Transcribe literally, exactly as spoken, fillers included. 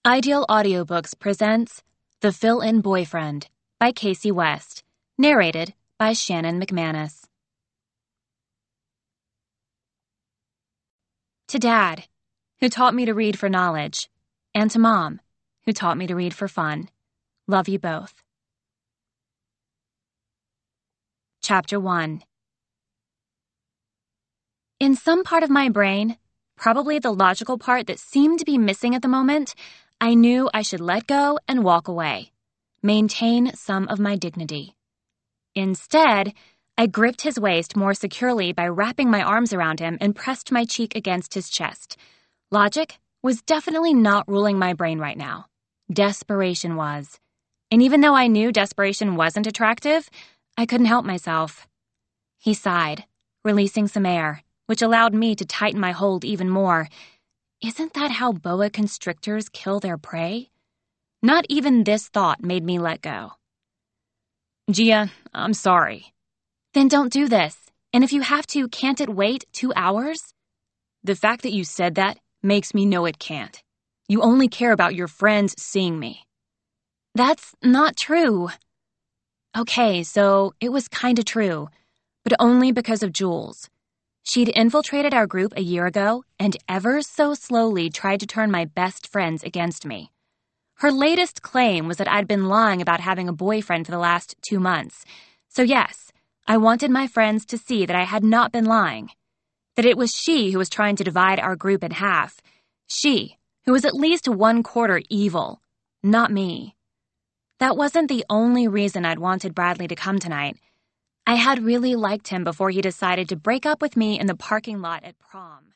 Ideal Audiobooks presents The Fill-In Boyfriend by Casey West, narrated by Shannon McManus. To Dad, who taught me to read for knowledge, and to Mom, who taught me to read for fun. Love you both. Chapter one. In some part of my brain, probably the logical part that seemed to be missing at the moment, I knew I should let go and walk away, maintain some of my dignity. Instead, I gripped his waist more securely by wrapping my arms around him and pressed my cheek against his chest. Logic was definitely not ruling my brain right now. Desperation was. And even though I knew desperation wasn't attractive, I couldn't help myself. He sighed, releasing some air, which allowed me to tighten my hold even more. Isn't that how boa constrictors kill their prey? Not even this thought made me let go. Gia, I'm sorry. Then don't do this. And if you have to, can't it wait two hours? The fact that you said that makes me know it can't. You only care about your friends seeing me. That's not true. Okay, so it was kinda true, but only because of Jules. She'd infiltrated our group a year ago and ever so slowly tried to turn my best friends against me. Her latest claim was that I'd been lying about having a boyfriend for the last two months. So yes, I wanted my friends to see that I had not been lying. That it was she who was trying to divide our group in half. She, who was at least one quarter evil, not me. That wasn't the only reason I'd wanted Bradley to come tonight. I had really liked him before he decided to break up with me in the parking lot at prom.